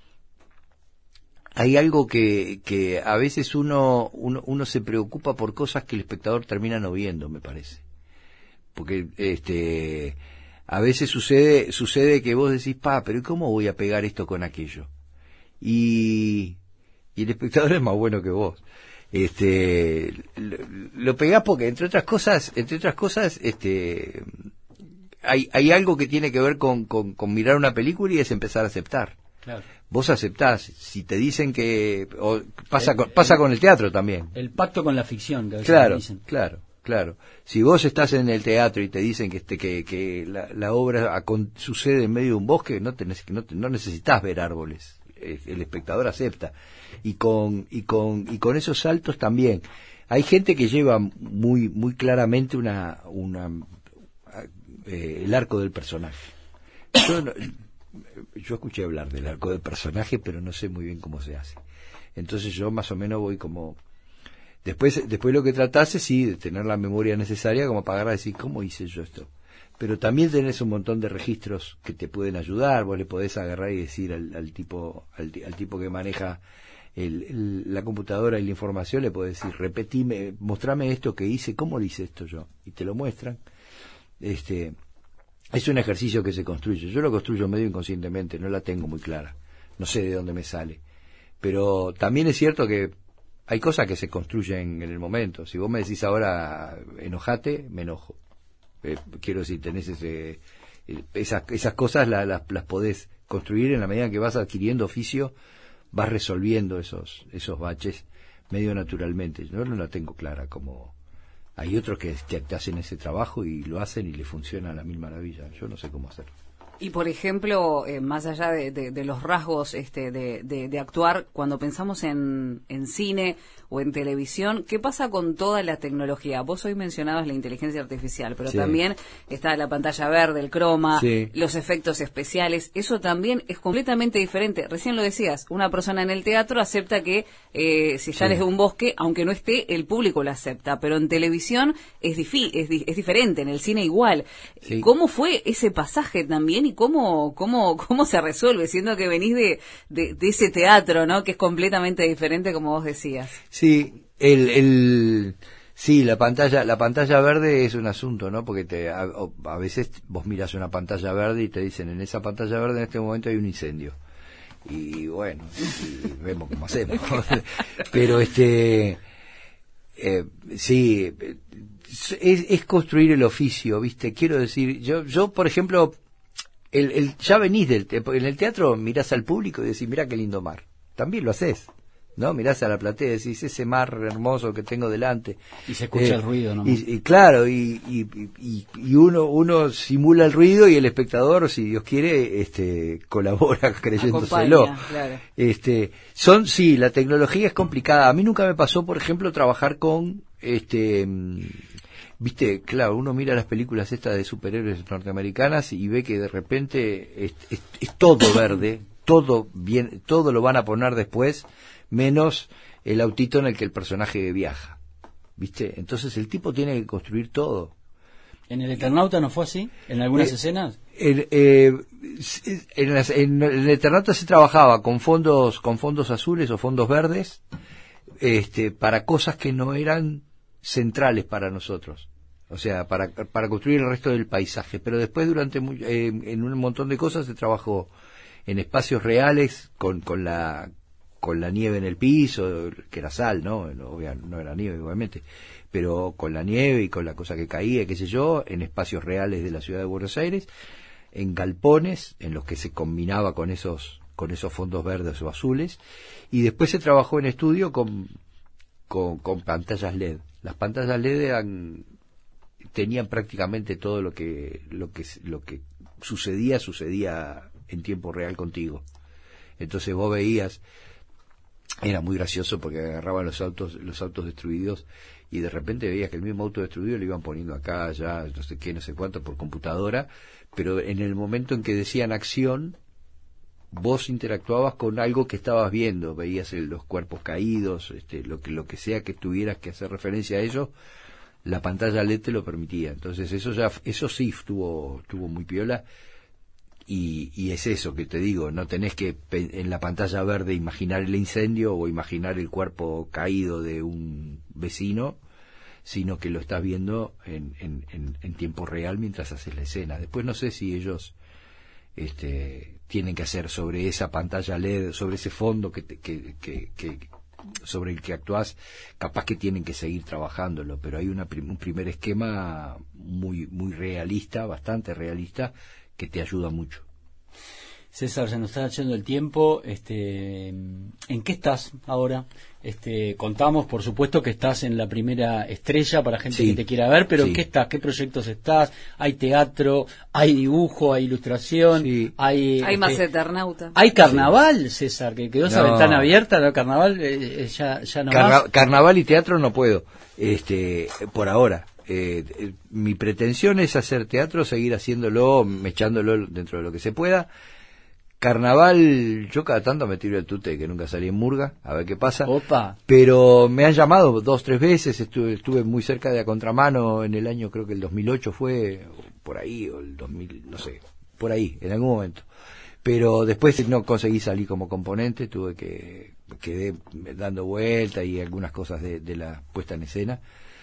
Hay algo que, que a veces uno, uno, uno se preocupa por cosas que el espectador termina no viendo, me parece. Porque este a veces sucede sucede que vos decís, pa, pero ¿cómo voy a pegar esto con aquello? Y, y el espectador es más bueno que vos. Este lo, lo pegás porque entre otras cosas, entre otras cosas, este hay, hay algo que tiene que ver con, con, con mirar una película y es empezar a aceptar. Claro. Vos aceptás, si te dicen que... O pasa, El- con, pasa el- con el teatro también. El pacto con la ficción, que a veces Claro, dicen. claro, claro. Si vos estás en el teatro y te dicen que este que, que la, la obra acon- sucede en medio de un bosque, no, tenés, no, te- no necesitas ver árboles. Eh, El espectador acepta. Y con, y con, y con esos saltos también. Hay gente que lleva muy, muy claramente una, una, eh, el arco del personaje. Yo, no- yo escuché hablar del arco del personaje, pero no sé muy bien cómo se hace. Entonces yo más o menos voy como Después, después lo que tratás es sí de tener la memoria necesaria como para agarrar y decir, ¿cómo hice yo esto? Pero también tenés un montón de registros que te pueden ayudar. Vos le podés agarrar y decir al, al tipo al, al tipo que maneja el, el, la computadora y la información, le podés decir, repetime, mostrame esto que hice, ¿cómo lo hice esto yo? Y te lo muestran. Este, es un ejercicio que se construye. Yo lo construyo medio inconscientemente, no la tengo muy clara. No sé de dónde me sale. Pero también es cierto que hay cosas que se construyen en el momento. Si vos me decís ahora, enojate, me enojo. Eh, quiero decir, tenés ese, eh, esas, esas cosas la, la, las podés construir en la medida que vas adquiriendo oficio, vas resolviendo esos esos baches medio naturalmente. Yo no la tengo clara, como hay otros que, que te hacen ese trabajo y lo hacen y le funciona a la mil maravillas. Yo no sé cómo hacerlo. Y por ejemplo, eh, más allá de, de, de los rasgos este, de, de, de actuar, cuando pensamos en, en cine o en televisión, ¿qué pasa con toda la tecnología? Vos hoy mencionabas la inteligencia artificial, pero sí, también está la pantalla verde, el croma, sí, los efectos especiales. Eso también es completamente diferente. Recién lo decías, una persona en el teatro acepta que eh, si sales sí. de un bosque, aunque no esté, el público lo acepta. Pero en televisión es, difi es, di es diferente, en el cine igual. Sí. ¿Cómo fue ese pasaje también? ¿Y cómo, cómo, cómo se resuelve, siendo que venís de, de, de ese teatro, ¿no? Que es completamente diferente, como vos decías? Sí, el, el, sí, la pantalla, la pantalla verde es un asunto, ¿no? Porque te, a, a veces vos miras una pantalla verde y te dicen, en esa pantalla verde en este momento hay un incendio. Y bueno, y vemos cómo hacemos. Pero este, eh, sí, es, es construir el oficio, ¿viste? Quiero decir, yo, yo por ejemplo, El, el, ya venís del en el teatro, mirás al público y decís, mirá qué lindo mar. También lo haces, ¿no? Mirás a la platea y decís, ese mar hermoso que tengo delante. Y se escucha eh, el ruido, ¿no? Y, y claro, y, y, y, y uno uno simula el ruido y el espectador, si Dios quiere, este colabora creyéndoselo. Claro. Este, son, sí, la tecnología es complicada. A mí nunca me pasó, por ejemplo, trabajar con, este... Viste, claro, uno mira las películas estas de superhéroes norteamericanas y ve que de repente es, es, es todo verde, todo bien, todo lo van a poner después, menos el autito en el que el personaje viaja, ¿viste? Entonces el tipo tiene que construir todo. ¿En el Eternauta no fue así? ¿En algunas eh, escenas? En, eh, en, las, en el Eternauta se trabajaba con fondos, con fondos azules o fondos verdes, este, para cosas que no eran centrales para nosotros, o sea, para para construir el resto del paisaje, pero después durante eh, en un montón de cosas se trabajó en espacios reales con con la con la nieve en el piso, que era sal, no no, no era nieve obviamente, pero con la nieve y con la cosa que caía, qué sé yo, en espacios reales de la ciudad de Buenos Aires, en galpones en los que se combinaba con esos con esos fondos verdes o azules, y después se trabajó en estudio con con, con pantallas L E D. Las pantallas L E D eran, tenían prácticamente todo lo que lo que lo que sucedía sucedía en tiempo real contigo. Entonces vos veías, era muy gracioso porque agarraban los autos los autos destruidos y de repente veías que el mismo auto destruido lo iban poniendo acá, allá, no sé qué, no sé cuánto por computadora, pero en el momento en que decían acción, vos interactuabas con algo que estabas viendo, veías el, los cuerpos caídos, este, lo que lo que sea que tuvieras que hacer referencia a ello, la pantalla L E D te lo permitía. Entonces eso ya, eso sí estuvo, estuvo muy piola, y, y es eso que te digo, no tenés que en la pantalla verde imaginar el incendio o imaginar el cuerpo caído de un vecino, sino que lo estás viendo en, en, en, en tiempo real mientras haces la escena. Después no sé si ellos este tienen que hacer sobre esa pantalla L E D, sobre ese fondo que, te, que, que, que sobre el que actuás, capaz que tienen que seguir trabajándolo, pero hay una, un primer esquema muy muy realista, bastante realista, que te ayuda mucho. César, se nos está yendo el tiempo. Este, ¿en qué estás ahora? Este, contamos, por supuesto, que estás en la primera estrella para gente sí, que te quiera ver, pero sí. ¿En qué estás? ¿Qué proyectos estás? ¿Hay teatro? ¿Hay dibujo? ¿Hay ilustración? Sí. ¿Hay, hay este, más Eternauta? ¿Hay carnaval, sí. César? Que quedó esa no. ventana abierta, ¿no? Carnaval eh, ya, ya no Carna más. Carnaval y teatro no puedo, este, por ahora. Eh, eh, mi pretensión es hacer teatro, seguir haciéndolo, echándolo dentro de lo que se pueda. Carnaval, yo cada tanto me tiro el tute que nunca salí en Murga, a ver qué pasa. Opa. Pero me han llamado dos, tres veces, estuve, estuve muy cerca de A Contramano en el año, creo que el dos mil ocho fue, por ahí, o el dos mil, no sé, por ahí, en algún momento. Pero después no conseguí salir como componente, tuve que, quedé dando vueltas y algunas cosas de, de la puesta en escena.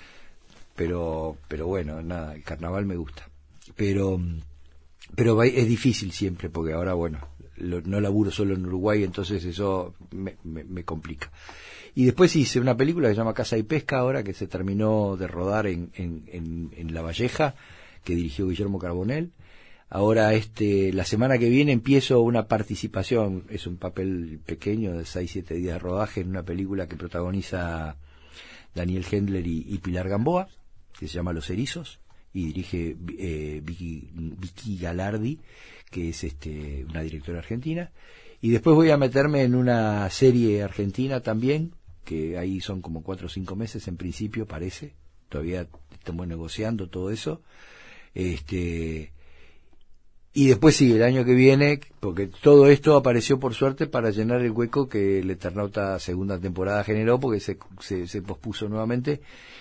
Pero, pero bueno, nada, el carnaval me gusta. Pero, pero es difícil siempre, porque ahora, bueno, lo, no laburo solo en Uruguay, entonces eso me, me, me complica. Y después hice una película que se llama Caza y Pesca ahora, que se terminó de rodar en, en, en, en La Valleja, que dirigió Guillermo Carbonell. Ahora, este, la semana que viene empiezo una participación, es un papel pequeño de seis, siete días de rodaje en una película que protagoniza Daniel Hendler y, y Pilar Gamboa, que se llama Los Erizos, y dirige eh, Vicky, Vicky Galardi, que es este una directora argentina. Y después voy a meterme en una serie argentina también, que ahí son como cuatro o cinco meses en principio, parece. Todavía estamos negociando todo eso. Este... Y después sí, el año que viene, porque todo esto apareció por suerte para llenar el hueco que el Eternauta segunda temporada generó, porque se, se, se pospuso nuevamente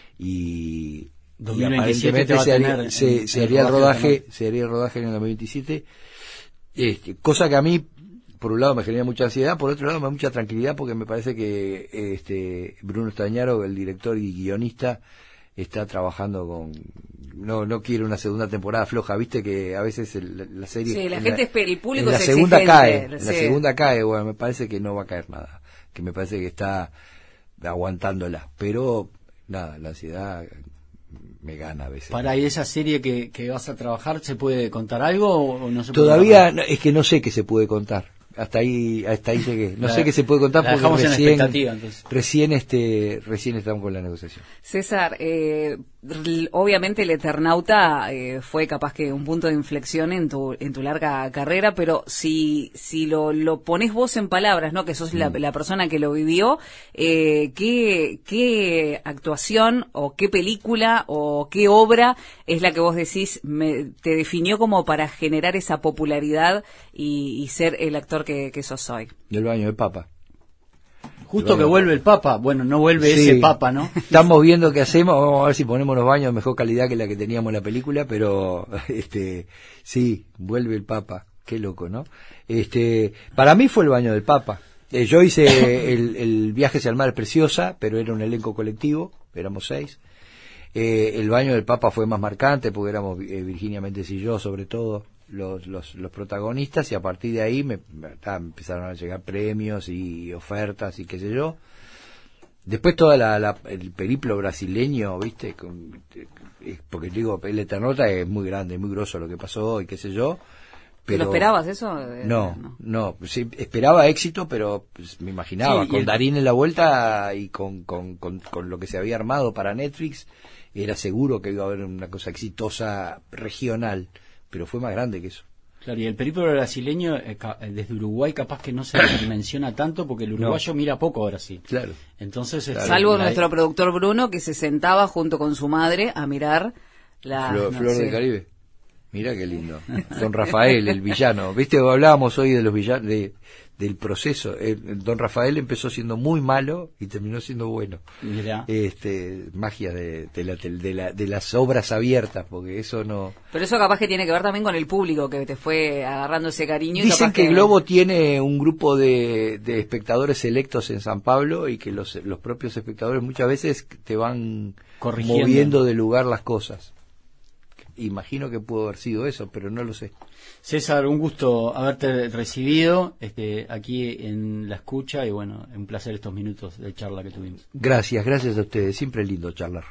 y, y aparentemente se haría, se, se haría el rodaje, se haría el rodaje en el dos mil veintisiete, este, cosa que a mí, por un lado me genera mucha ansiedad, por otro lado me da mucha tranquilidad, porque me parece que este Bruno Estañaro, el director y guionista, está trabajando con... No no quiere una segunda temporada floja, viste que a veces el, la serie... Sí, la gente la, espera, el público en la es segunda exigente, cae, sí. en la segunda cae, bueno, me parece que no va a caer nada, que me parece que está aguantándola, pero nada, la ansiedad me gana a veces. Para ¿y esa serie que, que vas a trabajar, se puede contar algo o no se puede? Todavía no, es que no sé qué se puede contar. Hasta ahí, hasta ahí llegué. No la, sé qué se puede contar porque recién, recién, este, recién estamos con la negociación. César, eh, obviamente el Eternauta eh, fue capaz que un punto de inflexión en tu en tu larga carrera, pero si si lo, lo pones vos en palabras, ¿no? Que sos mm. la, la persona que lo vivió, eh, ¿qué, qué actuación o qué película o qué obra es la que vos decís me, te definió como para generar esa popularidad y, y ser el actor que, que sos hoy? Del baño del Papa. Justo que vuelve el Papa, bueno, no vuelve sí. ese Papa, ¿no? Estamos viendo qué hacemos, vamos a ver si ponemos los baños de mejor calidad que la que teníamos en la película, pero este sí, vuelve el Papa, qué loco, ¿no? Este, para mí fue el baño del Papa. Eh, yo hice el, el viaje hacia el mar es preciosa, pero era un elenco colectivo, éramos seis. Eh, el baño del Papa fue más marcante porque éramos eh, Virginia Méndez y yo, sobre todo. Los, los, los protagonistas, y a partir de ahí me, me ah, empezaron a llegar premios y ofertas y qué sé yo. Después toda la, la el periplo brasileño, viste, con, porque digo, el Eternauta es muy grande, muy grosso lo que pasó y qué sé yo. Pero, ¿Lo esperabas eso? No, no, no sí, esperaba éxito, pero pues, me imaginaba, sí, con el... Darín en la vuelta y con, con, con, con lo que se había armado para Netflix, era seguro que iba a haber una cosa exitosa regional. Pero fue más grande que eso. Claro, y el periplo brasileño, eh, desde Uruguay, capaz que no se menciona tanto, porque el uruguayo no. mira poco a Brasil. Claro. Entonces, claro. Salvo la... nuestro productor Bruno, que se sentaba junto con su madre a mirar la... Flor, no, Flor sí. del Caribe. Mira qué lindo. Don Rafael, el villano. Viste, hablábamos hoy de los villanos, de, del proceso. Eh, Don Rafael empezó siendo muy malo y terminó siendo bueno. Mirá. Este, magia de, de, la, de, la, de las obras abiertas, porque eso no... Pero eso capaz que tiene que ver también con el público que te fue agarrando ese cariño. Dicen y capaz que, que Globo tiene un grupo de, de espectadores selectos en San Pablo y que los, los propios espectadores muchas veces te van moviendo de lugar las cosas. Imagino que pudo haber sido eso, pero no lo sé. César, un gusto haberte recibido este, aquí en la escucha y bueno, un placer estos minutos de charla que tuvimos. Gracias, gracias a ustedes, siempre es lindo charlar.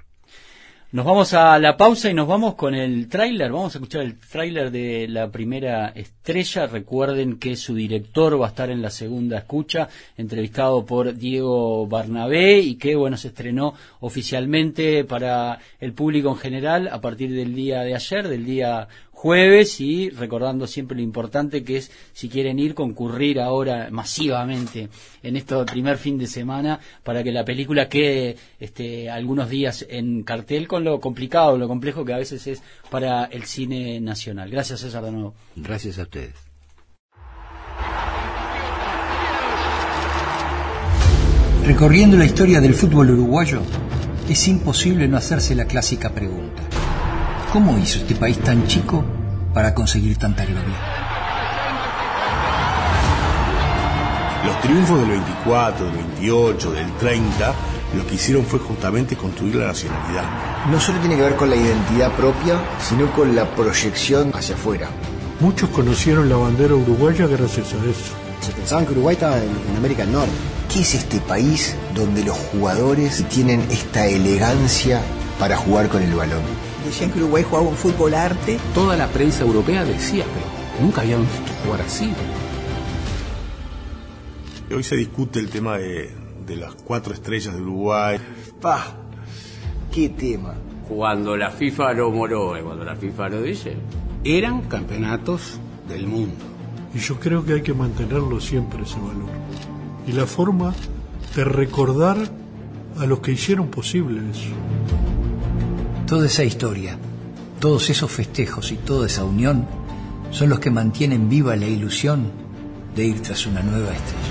Nos vamos a la pausa y nos vamos con el tráiler, vamos a escuchar el tráiler de La Primera Estrella. Recuerden que su director va a estar en la segunda escucha, entrevistado por Diego Barnabé, y que bueno, se estrenó oficialmente para el público en general a partir del día de ayer, del día jueves, y recordando siempre lo importante que es, si quieren ir, concurrir ahora masivamente en este primer fin de semana para que la película quede este, algunos días en cartel, con lo complicado, lo complejo que a veces es para el cine nacional. Gracias, César, de nuevo. Gracias a ustedes. Recorriendo la historia del fútbol uruguayo, es imposible no hacerse la clásica pregunta: ¿cómo hizo este país tan chico para conseguir tanta gloria? Los triunfos del veinticuatro, del veintiocho, del treinta, lo que hicieron fue justamente construir la nacionalidad. No solo tiene que ver con la identidad propia, sino con la proyección hacia afuera. Muchos conocieron la bandera uruguaya gracias a eso. Se pensaban que Uruguay estaba en, en América del Norte. ¿Qué es este país donde los jugadores tienen esta elegancia para jugar con el balón? Decían que Uruguay jugaba un fútbol arte. Toda la prensa europea decía, pero nunca habían visto jugar así. Hoy se discute el tema de, de las cuatro estrellas de Uruguay. ¡Pah! ¡Qué tema! Cuando la FIFA lo homologó, cuando la FIFA lo dice, eran campeonatos del mundo. Y yo creo que hay que mantenerlo siempre ese valor. Y la forma de recordar a los que hicieron posible eso. Toda esa historia, todos esos festejos y toda esa unión son los que mantienen viva la ilusión de ir tras una nueva estrella.